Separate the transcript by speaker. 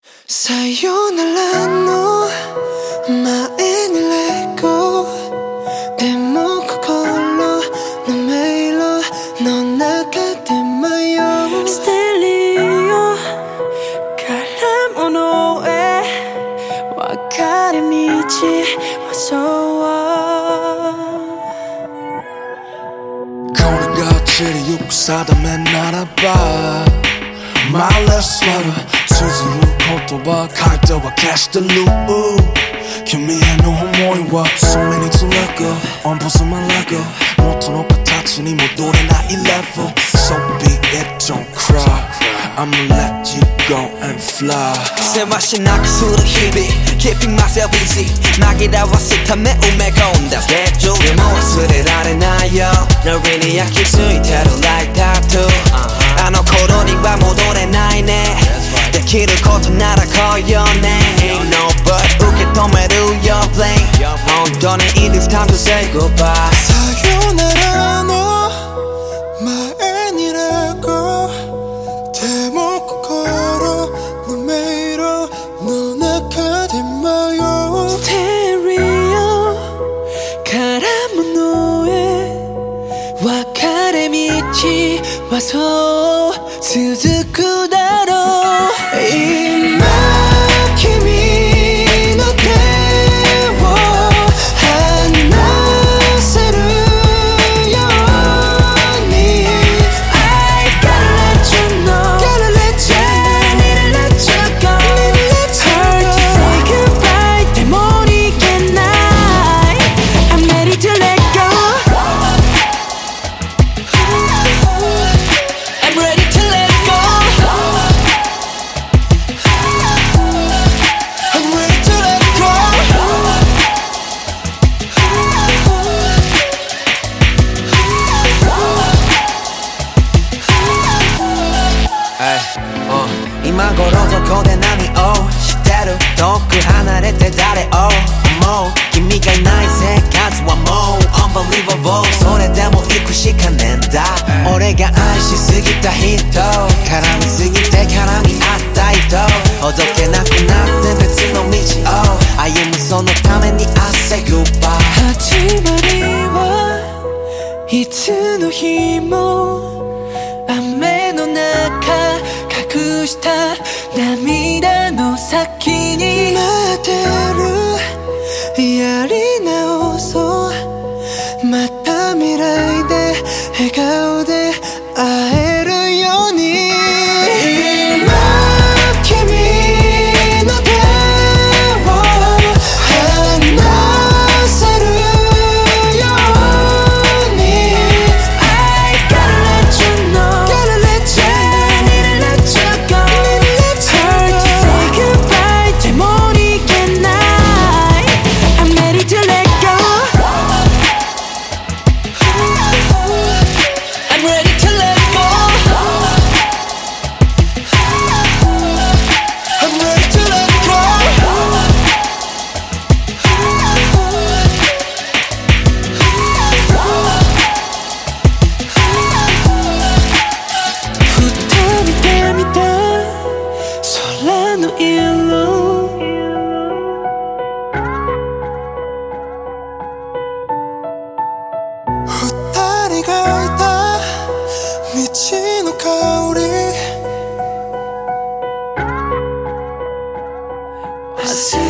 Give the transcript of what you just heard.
Speaker 1: さよならの前にレゴでも心の迷路の中で迷うステレオから物へ分かれ道はそう
Speaker 2: これが散りゆく定めならばMy last sweater綴る言葉書いては消してる君への思いはそれにつれくOn pause my leg 元の形に戻れない level So be it, don't cry I'ma let you go and fly
Speaker 3: せわしなくする日々 Keeping myself easy 紛らわすため埋め込んだスケジュールでも忘れられないよノリに焼き付いてる like tattoo あの頃には戻れないねできることなら来いよね Ain't no but 受け止める your blame 本当に it is time to say goodbye
Speaker 1: さよならの前にレゴでも心の迷路の中で迷うステレオから物へ分かれ道はそう続くだろう今君の手を離せるように I gotta let you know Gotta let you let you go Hard to say goodbye でも逃げない I'm ready to let go I'm ready to let go I'm ready to let go
Speaker 3: 今頃どこで何をしてる遠く離れて誰を思う君がいない生活はもう Unbelievable それでも行くしかねえんだ俺が愛しすぎた人絡みすぎて絡み合った人ほどけなくなって別の道を歩むそのために I say goodbye
Speaker 1: 始まりはいつの日も雨の中隠した涙の先に待ってるやり直そうまた未来で笑顔で会えるように今君の手を離せるように I gotta let you know Gotta let you let you go Hard to say goodbye でも逃げない I'm ready to let go I'm ready to let go I'm ready to let go二人で見た空の色二人がいた道の香り